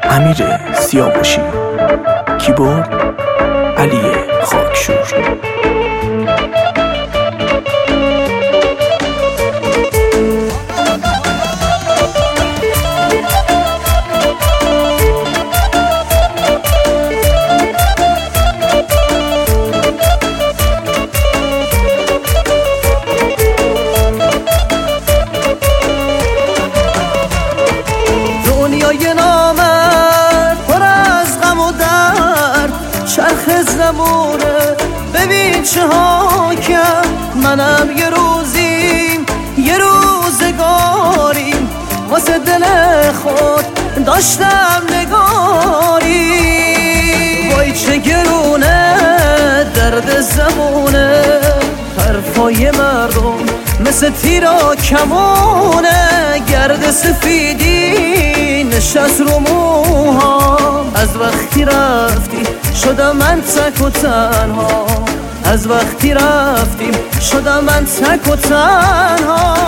امیر سیاوشی، کیبورد علی خاکشور. دنیای نامرد پر از غم و درد، چرخ زمونه ببین چه ها کرد. منم یه روزیم یه روزگاریم، واسه دل خود داشتم نگاری. وای چه گرونه درد زمونه، حرفای مردم مثل تیرا کمونه. گرد سفیدی نشست رو موهام، از وقتی رفتی شدم من تک و تنها. از وقتی رفتیم شدم من تک و تنها.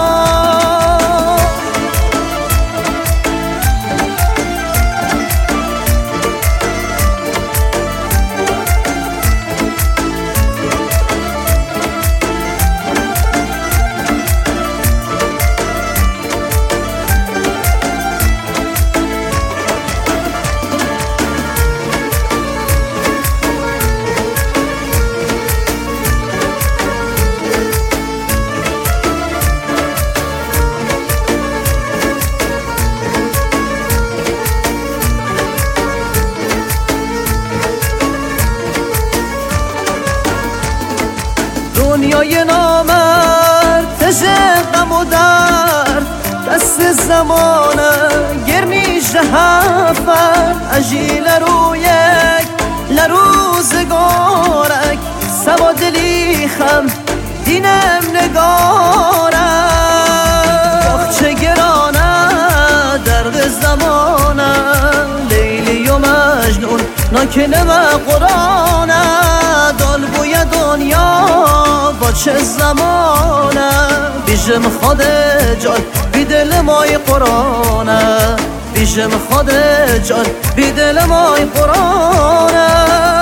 دنیای نامرد تژ غم و درد، دست زمانه گرمیش هفر. اجی لرویک لروزگارک، سوا دلی خم دینم نگارک. آخ چه گرانه درد زمانه، لیلی و مجنون ناکنه و قرانه. دال بوی دنیا با چه زمانه، بیشم خود جان بی دل مای قرانه. بیشم خود جان بی دل مای قرانه.